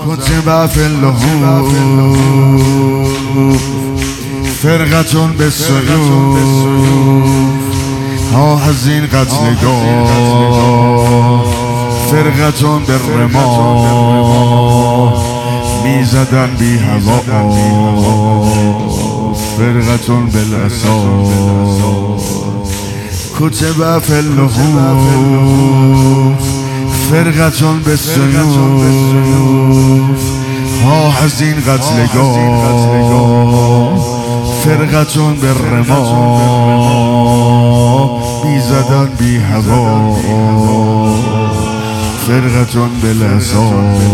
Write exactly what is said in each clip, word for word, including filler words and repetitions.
كتب في اللهوف فرقة بالسيوف ها حزين قتلگاه فرقة بالرماه میزدن بی هوا فرقة بالعصا كتب في اللهوف فرقة بالسيوف ها حزين قتلگاه فرقة بالرماه میزدن بی هوا فرقة بالعصا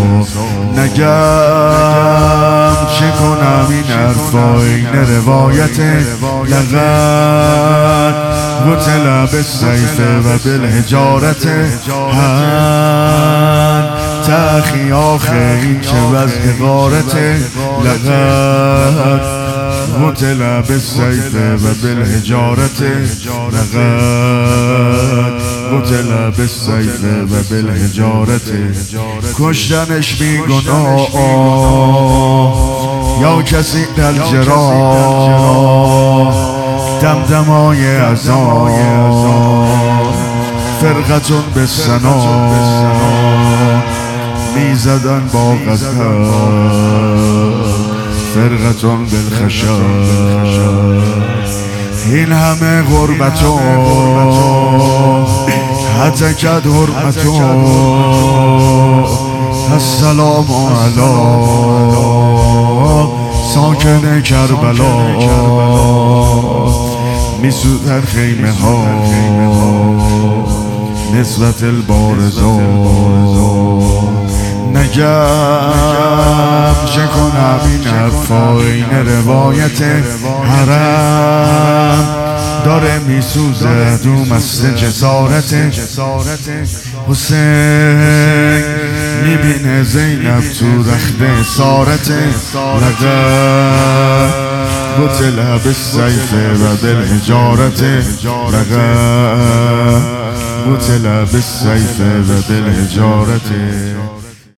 نگم چه کنم این حرفا این روایت لقد قتل بالسیف و بالحجارت هن تأخی آخه این چه وضع غارت لقد قتل بالسیف و بالحجارت لقد قتل بالسیف و بالحجارت کشتنش بی گناه یا کسی در جراح دمدمای اذان فرقة بالسنان میزدن با غضب فرقة بالخشب این همه غربتو هتکد حرمتو السلام علی ساکن کربلا میسودن خیمه ها نسبت البارزا نگم چه کنم این حرفا این روایت حرم داره میسوزه دو مست جسارت حسین میبینه زینب تو رخت سارت لقد قتل بالسیف و بالحجارت لقد قتل بالسیف و بالحجارت